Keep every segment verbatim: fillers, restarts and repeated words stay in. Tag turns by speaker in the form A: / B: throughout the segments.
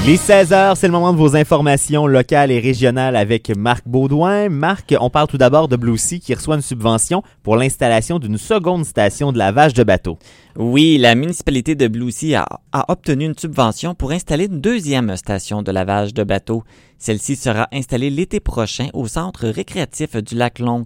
A: Les seize heures, c'est le moment de vos informations locales et régionales avec Marc Baudouin. Marc, on parle tout d'abord de Blue Sea qui reçoit une subvention pour l'installation d'une seconde station de lavage de bateaux.
B: Oui, la municipalité de Blue Sea a, a obtenu une subvention pour installer une deuxième station de lavage de bateaux. Celle-ci sera installée l'été prochain au centre récréatif du lac Long.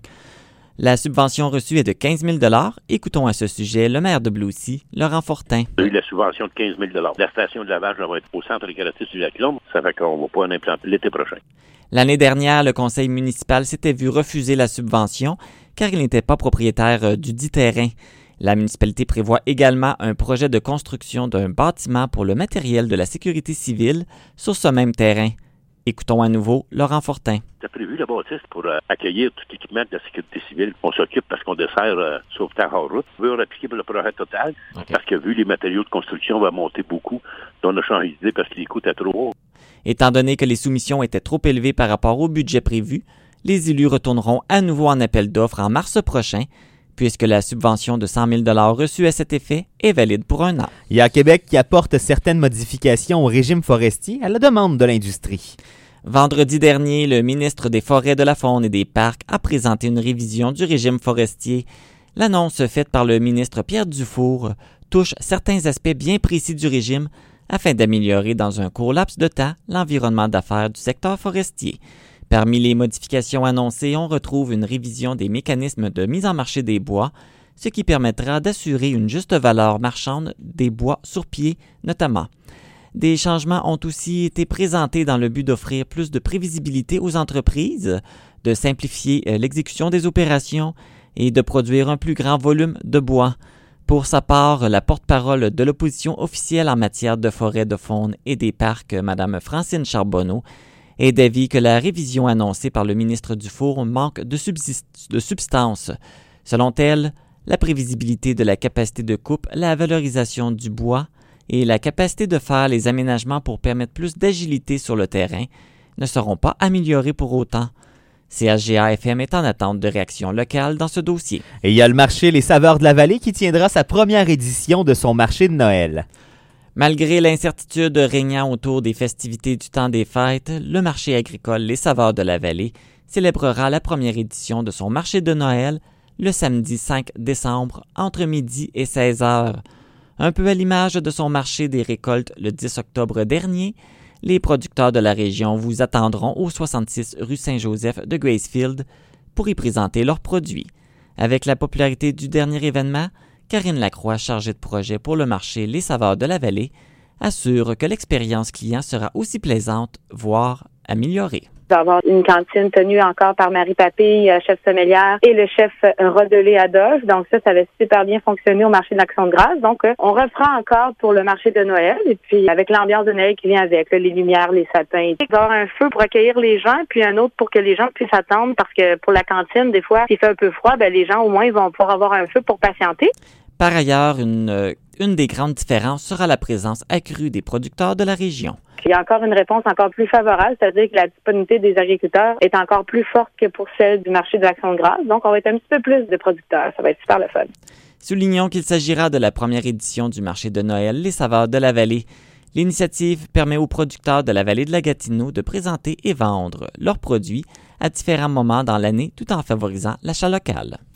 B: La subvention reçue est de quinze mille dollars. Écoutons à ce sujet le maire de Blue Sea, Laurent Fortin.
C: On a eu la subvention de quinze mille dollars. La station de lavage va être au centre récréatif du lac Long. Ça fait qu'on va pas en implanter l'été prochain.
B: L'année dernière, le conseil municipal s'était vu refuser la subvention car il n'était pas propriétaire du dit terrain. La municipalité prévoit également un projet de construction d'un bâtiment pour le matériel de la sécurité civile sur ce même terrain. Écoutons à nouveau Laurent Fortin.
C: C'est prévu la bâtisse pour euh, accueillir tout l'équipement de la sécurité civile. On s'occupe parce qu'on dessert euh, Sauveterre hors route. On veut réappliquer pour le projet total okay. Parce que vu les matériaux de construction vont monter beaucoup, donc on a changé d'idée parce que les coûts étaient trop hauts.
B: Étant donné que les soumissions étaient trop élevées par rapport au budget prévu, les élus retourneront à nouveau en appel d'offres en mars prochain, puisque la subvention de cent mille dollars reçue à cet effet est valide pour un an.
A: Il y a Québec qui apporte certaines modifications au régime forestier à la demande de l'industrie.
B: Vendredi dernier, le ministre des Forêts, de la Faune et des Parcs a présenté une révision du régime forestier. L'annonce faite par le ministre Pierre Dufour touche certains aspects bien précis du régime afin d'améliorer dans un court laps de temps l'environnement d'affaires du secteur forestier. Parmi les modifications annoncées, on retrouve une révision des mécanismes de mise en marché des bois, ce qui permettra d'assurer une juste valeur marchande des bois sur pied notamment. Des changements ont aussi été présentés dans le but d'offrir plus de prévisibilité aux entreprises, de simplifier l'exécution des opérations et de produire un plus grand volume de bois. Pour sa part, la porte-parole de l'opposition officielle en matière de forêt, de faune et des parcs, Mme Francine Charbonneau, est d'avis que la révision annoncée par le ministre Dufour manque de, subsist- de substance. Selon elle, la prévisibilité de la capacité de coupe, la valorisation du bois et la capacité de faire les aménagements pour permettre plus d'agilité sur le terrain ne seront pas améliorés pour autant. C H G A F M est en attente de réactions locales dans ce dossier.
A: Et il y a le marché Les Saveurs de la Vallée qui tiendra sa première édition de son marché de Noël.
B: Malgré l'incertitude régnant autour des festivités du temps des fêtes, le marché agricole Les Saveurs de la Vallée célébrera la première édition de son marché de Noël le samedi cinq décembre entre midi et seize heures. Un peu à l'image de son marché des récoltes le dix octobre dernier, les producteurs de la région vous attendront au soixante-six rue Saint-Joseph de Gracefield pour y présenter leurs produits. Avec la popularité du dernier événement, Karine Lacroix, chargée de projet pour le marché Les Saveurs de la Vallée, assure que l'expérience client sera aussi plaisante, voire améliorée.
D: Il va y avoir une cantine tenue encore par Marie Papille, chef sommelière, et le chef Rodelé Adolphe. Donc ça, ça va super bien fonctionner au marché de l'Action de grâce. Donc, on reprend encore pour le marché de Noël. Et puis, avec l'ambiance de Noël qui vient avec, là, les lumières, les sapins. Il va y avoir un feu pour accueillir les gens, puis un autre pour que les gens puissent attendre. Parce que pour la cantine, des fois, s'il fait un peu froid, ben les gens, au moins, ils vont pouvoir avoir un feu pour patienter.
B: Par ailleurs, une, une des grandes différences sera la présence accrue des producteurs de la région.
D: Il y a encore une réponse encore plus favorable, c'est-à-dire que la disponibilité des agriculteurs est encore plus forte que pour celle du marché de l'Action de grâce. Donc, on va être un petit peu plus de producteurs. Ça va être super le fun.
B: Soulignons qu'il s'agira de la première édition du marché de Noël Les Saveurs de la Vallée. L'initiative permet aux producteurs de la vallée de la Gatineau de présenter et vendre leurs produits à différents moments dans l'année tout en favorisant l'achat local.